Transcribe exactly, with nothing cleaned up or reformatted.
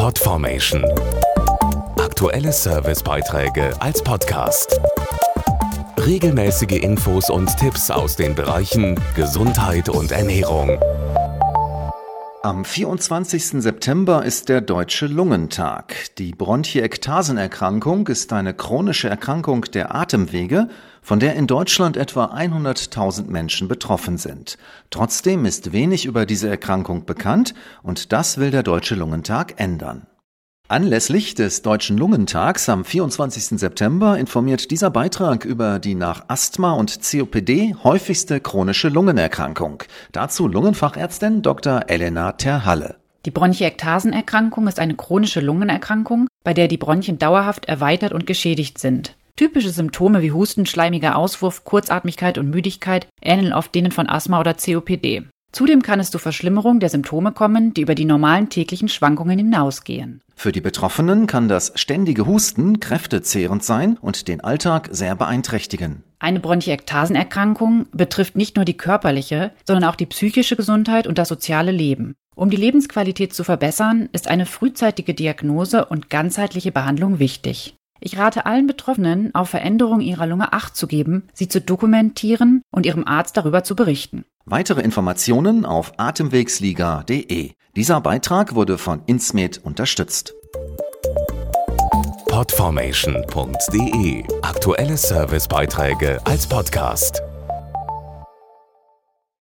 Podformation. Aktuelle Servicebeiträge als Podcast. Regelmäßige Infos und Tipps aus den Bereichen Gesundheit und Ernährung. Am vierundzwanzigsten September ist der Deutsche Lungentag. Die Bronchiektasenerkrankung ist eine chronische Erkrankung der Atemwege, von der in Deutschland etwa hunderttausend Menschen betroffen sind. Trotzdem ist wenig über diese Erkrankung bekannt und das will der Deutsche Lungentag ändern. Anlässlich des Deutschen Lungentags am vierundzwanzigsten September informiert dieser Beitrag über die nach Asthma und C O P D häufigste chronische Lungenerkrankung. Dazu Lungenfachärztin Doktor Elena Terhalle. Die Bronchiektasenerkrankung ist eine chronische Lungenerkrankung, bei der die Bronchien dauerhaft erweitert und geschädigt sind. Typische Symptome wie Husten, schleimiger Auswurf, Kurzatmigkeit und Müdigkeit ähneln oft denen von Asthma oder C O P D. Zudem kann es zu Verschlimmerung der Symptome kommen, die über die normalen täglichen Schwankungen hinausgehen. Für die Betroffenen kann das ständige Husten kräftezehrend sein und den Alltag sehr beeinträchtigen. Eine Bronchiektasenerkrankung betrifft nicht nur die körperliche, sondern auch die psychische Gesundheit und das soziale Leben. Um die Lebensqualität zu verbessern, ist eine frühzeitige Diagnose und ganzheitliche Behandlung wichtig. Ich rate allen Betroffenen, auf Veränderungen ihrer Lunge Acht zu geben, sie zu dokumentieren und ihrem Arzt darüber zu berichten. Weitere Informationen auf atemwegsliga punkt de. Dieser Beitrag wurde von Insmed unterstützt. Podformation punkt de. Aktuelle Servicebeiträge als Podcast.